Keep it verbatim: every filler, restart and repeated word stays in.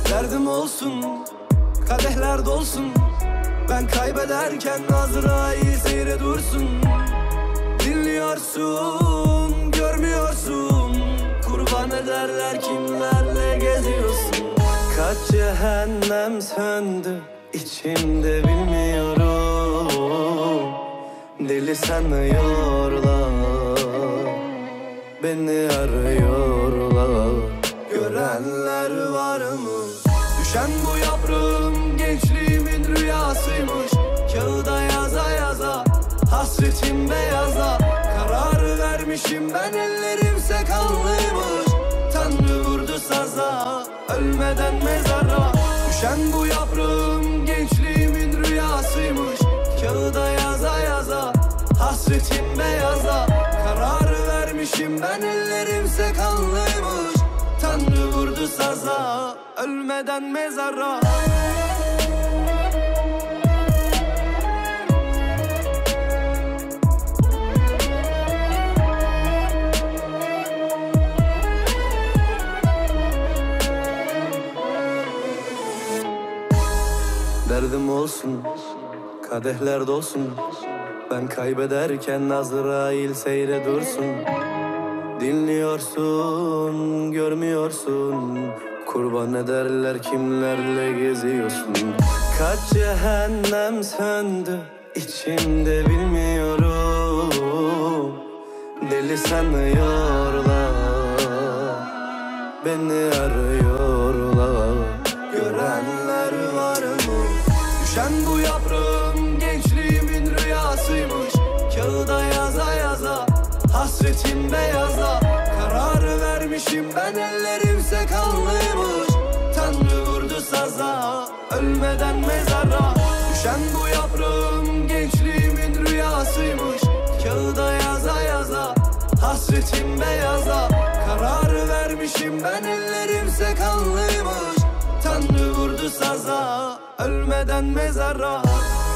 Derdim olsun, kadehler dolsun. Ben kaybederken Azrail seyre dursun. Dinliyorsun, görmüyorsun. Kurban ederler kimlerle geziyorsun. Kaç cehennem söndü içimde bilmiyorum. Deli sanıyorlar, beni arıyorlar. Görenler var mı? Düşen bu yaprağım gençliğimin rüyasıymış. Kağıda yaza yaza, hasretim beyaza. Kararı vermişim ben, ellerimse kanlıymış. Tanrı vurdu saza, ölmeden mezara. Düşen bu yaprağım gençliğimin rüyasıymış. Kağıda yaza yaza, hasretim beyaza. Kararı vermişim ben, ellerimse kanlıymış. Tanrı vurdu saza, ölmeden mezara. Derdim olsun, kadehler dolsun. Ben kaybederken Azrail seyre dursun. Dinliyorsun, görmüyorsun. Kurban ederler kimlerle geziyorsun. Kaç cehennem söndü içimde bilmiyorum. Deli sanıyorlar, beni arıyorlar. Görenler var mı? Düşen bu yaprağım gençliğimin rüyasıymış. Kağıda yaza yaza, hasretim beyaza. Kararı vermişim ben, ellerimse kanlıymış. Tanrı vurdu saza, ölmeden mezara. Düşen bu yaprağım gençliğimin rüyasıymış. Kağıda yaza yaza, hasretim beyaza. Kararı vermişim ben, ellerimse kanlıymış. Tanrı vurdu saza, ölmeden mezara.